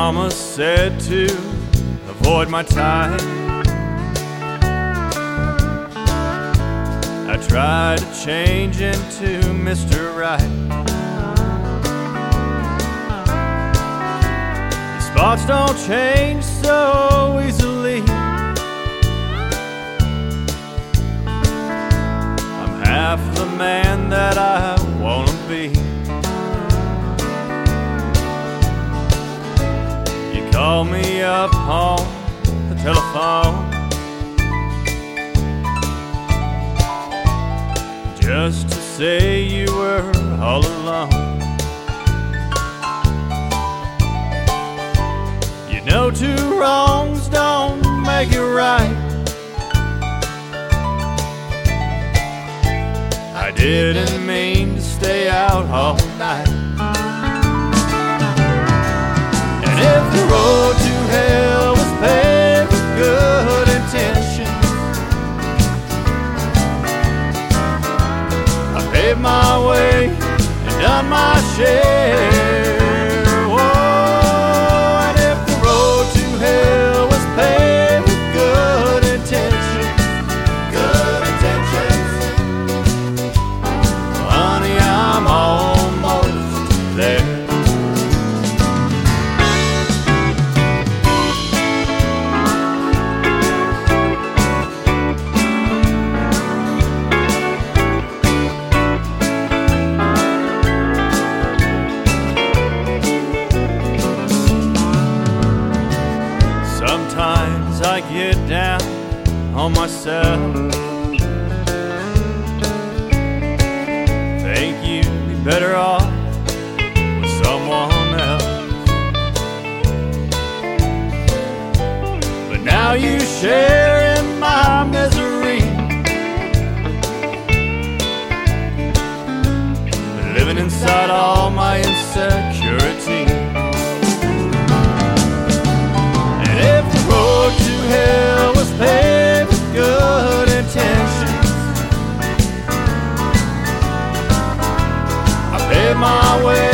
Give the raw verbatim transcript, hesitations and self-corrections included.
mama said to avoid my type. I tried to change into Mister Right. The spots don't change so easily. I'm half the man that I wanna be. You call me up on the telephone just to say you were all alone. You know two wrongs don't make it right. I didn't mean to stay out all night. And if the road to hell was paved with good intentions, paved my way and done my share. Whoa, and if the road to hell was paved with good intentions, good intentions, well, honey, I'm almost there. Sometimes I get down on myself, think you'd be better off with someone else. But now you share in my misery, living inside all my insecurity. Hell was paved with good intentions. I paved my way